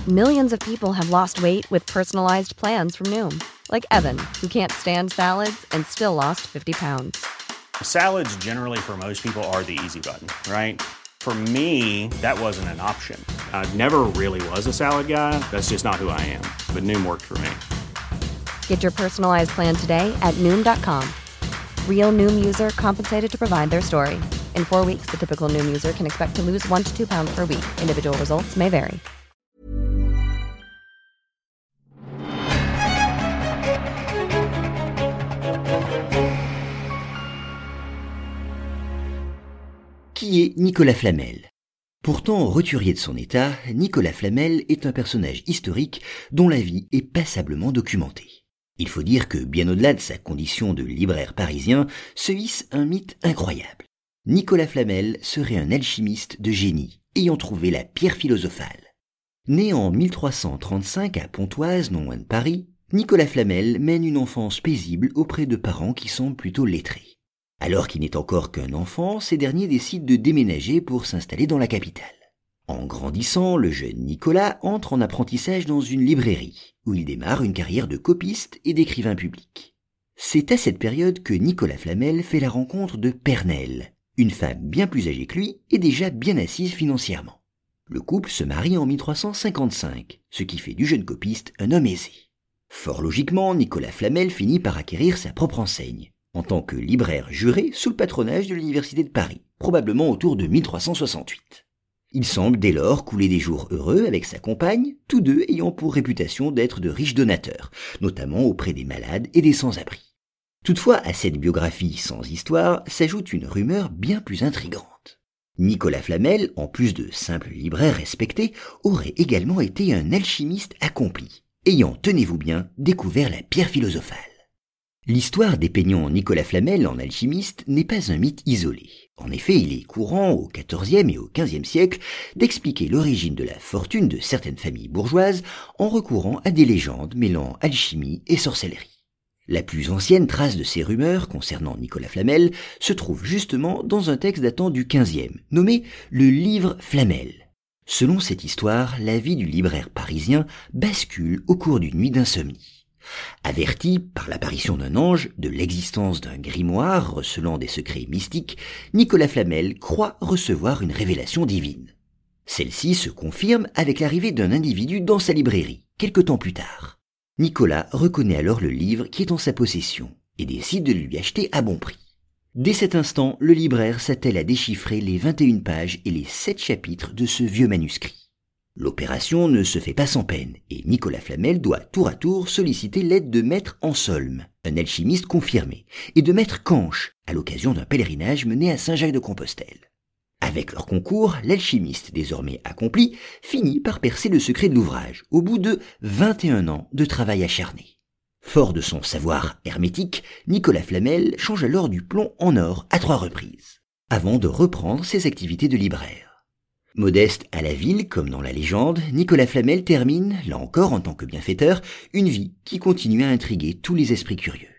Millions of people have lost weight with personalized plans from Noom. Like Evan, who can't stand salads and still lost 50 pounds. Salads generally for most people are the easy button, right? For me, that wasn't an option. I never really was a salad guy. That's just not who I am. But Noom worked for me. Get your personalized plan today at Noom.com. Real Noom user compensated to provide their story. In 4 weeks, the typical Noom user can expect to lose 1 to 2 pounds per week. Individual results may vary. Qui est Nicolas Flamel ? Pourtant roturier de son état, Nicolas Flamel est un personnage historique dont la vie est passablement documentée. Il faut dire que, bien au-delà de sa condition de libraire parisien, se hisse un mythe incroyable. Nicolas Flamel serait un alchimiste de génie, ayant trouvé la pierre philosophale. Né en 1335 à Pontoise, non loin de Paris, Nicolas Flamel mène une enfance paisible auprès de parents qui semblent plutôt lettrés. Alors qu'il n'est encore qu'un enfant, ces derniers décident de déménager pour s'installer dans la capitale. En grandissant, le jeune Nicolas entre en apprentissage dans une librairie, où il démarre une carrière de copiste et d'écrivain public. C'est à cette période que Nicolas Flamel fait la rencontre de Pernelle, une femme bien plus âgée que lui et déjà bien assise financièrement. Le couple se marie en 1355, ce qui fait du jeune copiste un homme aisé. Fort logiquement, Nicolas Flamel finit par acquérir sa propre enseigne, en tant que libraire juré sous le patronage de l'Université de Paris, probablement autour de 1368. Il semble dès lors couler des jours heureux avec sa compagne, tous deux ayant pour réputation d'être de riches donateurs, notamment auprès des malades et des sans-abri. Toutefois, à cette biographie sans histoire s'ajoute une rumeur bien plus intrigante. Nicolas Flamel, en plus de simple libraire respecté, aurait également été un alchimiste accompli, ayant, tenez-vous bien, découvert la pierre philosophale. L'histoire dépeignant Nicolas Flamel en alchimiste n'est pas un mythe isolé. En effet, il est courant au XIVe et au XVe siècle d'expliquer l'origine de la fortune de certaines familles bourgeoises en recourant à des légendes mêlant alchimie et sorcellerie. La plus ancienne trace de ces rumeurs concernant Nicolas Flamel se trouve justement dans un texte datant du XVe, nommé le Livre Flamel. Selon cette histoire, la vie du libraire parisien bascule au cours d'une nuit d'insomnie. Averti par l'apparition d'un ange de l'existence d'un grimoire recelant des secrets mystiques, Nicolas Flamel croit recevoir une révélation divine. Celle-ci se confirme avec l'arrivée d'un individu dans sa librairie, quelque temps plus tard. Nicolas reconnaît alors le livre qui est en sa possession et décide de le lui acheter à bon prix. Dès cet instant, le libraire s'attelle à déchiffrer les 21 pages et les 7 chapitres de ce vieux manuscrit. L'opération ne se fait pas sans peine, et Nicolas Flamel doit tour à tour solliciter l'aide de Maître Anselme, un alchimiste confirmé, et de Maître Canche, à l'occasion d'un pèlerinage mené à Saint-Jacques-de-Compostelle. Avec leur concours, l'alchimiste désormais accompli finit par percer le secret de l'ouvrage, au bout de 21 ans de travail acharné. Fort de son savoir hermétique, Nicolas Flamel change alors du plomb en or à 3 reprises, avant de reprendre ses activités de libraire. Modeste à la ville, comme dans la légende, Nicolas Flamel termine, là encore en tant que bienfaiteur, une vie qui continue à intriguer tous les esprits curieux.